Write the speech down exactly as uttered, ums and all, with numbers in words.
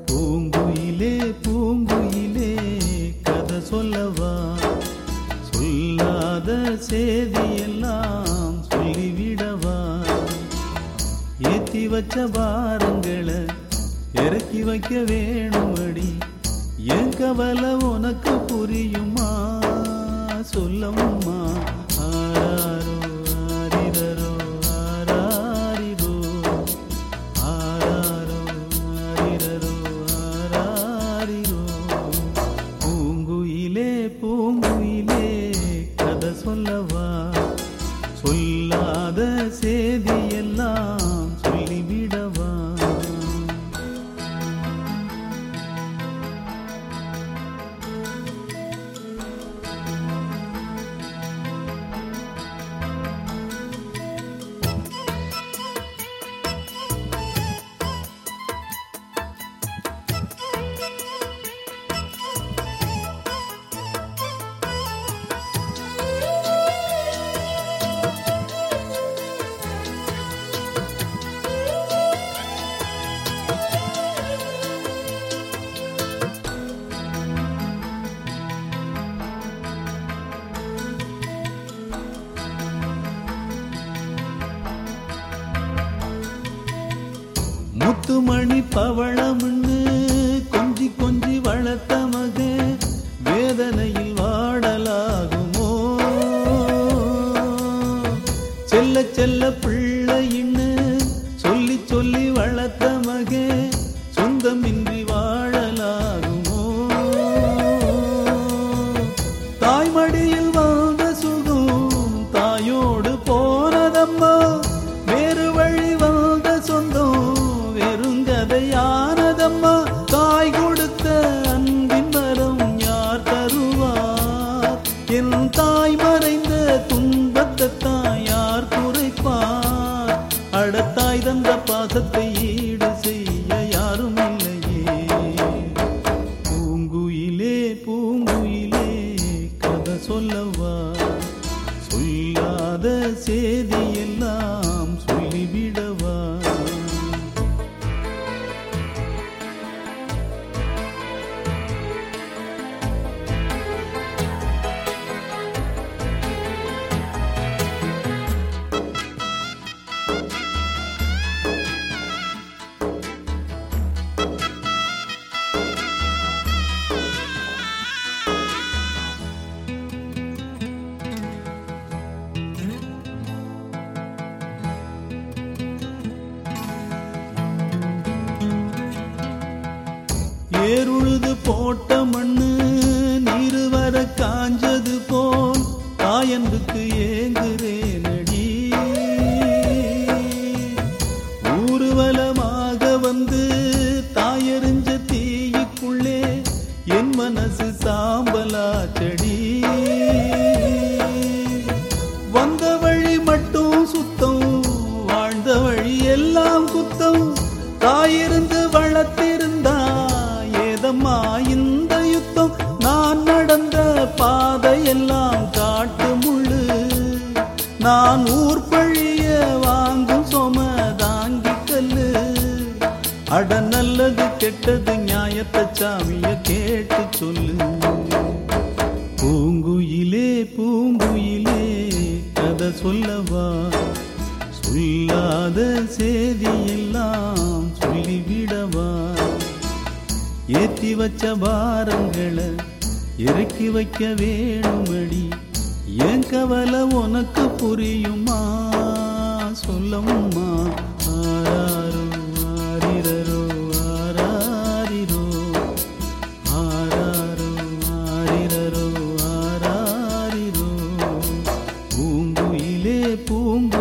பூங்குயிலே பூங்குயிலே கதை சொல்லவா, சொல்லாத செய்தியெல்லாம் சொல்லிவிடவா, ஏத்தி வச்ச பாரங்களை இறக்கி வைக்க வேணுமடி, என் கவலை உனக்கு புரியுமா சொல்லம்மா. ஆராரோ ஆரிரரோ ஆராரிரோ ஆராரோ ஆரிரரோ ஆராரிரோ. பூங்குயிலே பூங்குயிலே கதை சொல்லவா, சொல்லாத செய்தியெல்லாம் சொல்லிவிடவா. முத்துமணி பவளம்னு கொஞ்சி கொஞ்சி வளர்த்த மகே வேதனையில் வாடலாகுமோ, செல்ல செல்ல பிள்ளையின்னு சொல்லி சொல்லி வளர்த்த மகே சொந்தமின்றி வாழலாகுமோ. தாய்மடியில் வாழ்ந்த சுகம் தாயோடு போனதம்மா, வேறு வழி வாழ்ந்த சொந்தம் வெறுங்கதையானதம்மா. தாய் கொடுத்த அன்பின் வரம் யார் தருவார், என் தாய் மறைந்த துன்பத்தை தான் யார் குறைப்பார். அடத்தாய் தந்த பாசத்தை ஈடு செய்ய யாரும் இல்லையே. பூங்குயிலே பூங்குயிலே கதை சொல்லவா, சொல்லாத செய்தியெல்லாம் சொல்லிவிடவா. ஏறுழுது போட்ட மண்ணு நீரு வர காஞ்சது போல் தாயன்புக்கு ஏங்குறேனடி. ஊர்வலமாக வந்து தாயறிஞ்ச தீயுக்குள்ளே என் மனசு சாம்பலாச்சடி. வந்த வழி மட்டும் சுத்தம், வாழ்ந்த வழி எல்லாம் குத்தம். தாயிருந்து வளர்த்திருந்தா ஏதம்மா இந்த யுத்தம். நான் நடந்த பாதையெல்லாம் காட்டு முள்ளு, நான் ஊர் பழிய வாங்கும் சொம தாங்கி கல்லு. அட நல்லது கெட்டது நியாயத்தை சாமிய கேட்டு சொல்லு. பூங்குயிலே பூங்குயிலே கதை சொல்லவா, சொல்லாத செய்தியெல்லாம் சொல்லிவிடவா. ஏத்தி வச்ச பாரங்களை இறக்கி வைக்க வேணுமடி, என் கவலை உனக்கு புரியுமா சொல்லம்மா. ஆராரோ ஆரிரரோ ஆராரிரோ ஆராரோ ஆரிரரோ ஆராரிரோ. பூங்குயிலே பூங்கு